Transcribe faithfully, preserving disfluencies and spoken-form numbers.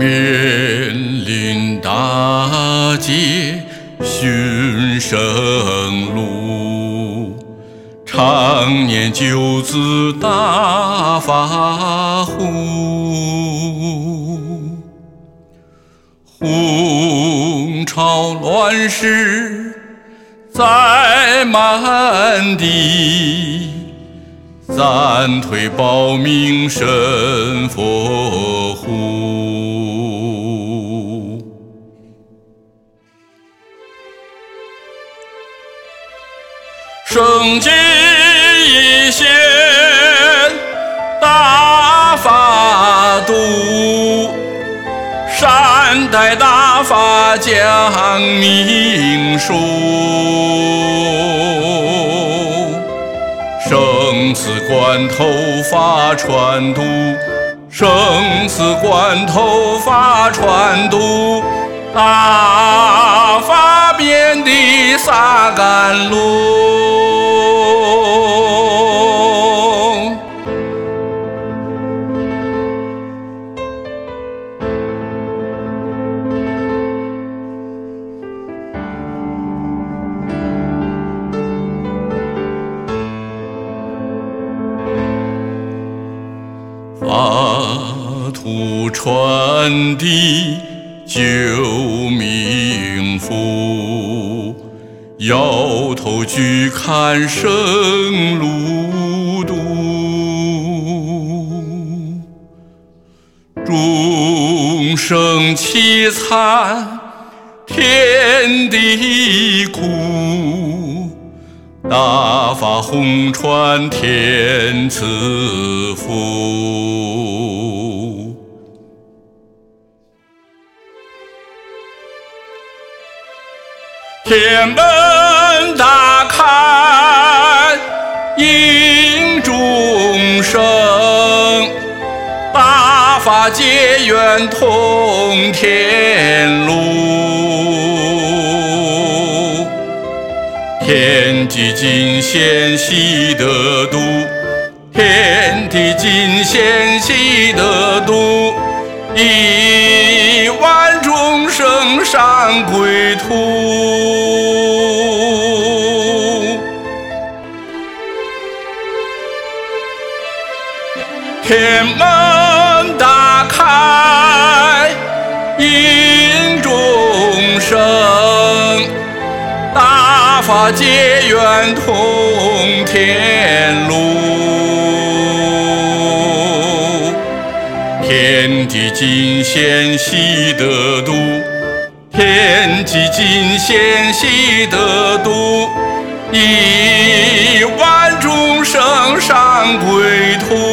面临大劫寻生路，常念九字大法护。红潮乱世在满地，暂退保命神佛护。圣洁一线大法度，善待大法讲明说，生死关头法传度，生死关头法传度，大法遍地洒甘露。法图传递救命符，摇头举看生路途。众生凄惨，天地苦，大法弘传天赐福。天门大开迎众生，大法结缘通天路。天地尽显悉得度，天地尽显悉得度，亿万众生上归途。天门大开迎众生，大法结缘通天路。天地尽显悉得度，天地尽显悉得度，亿万众生上归途。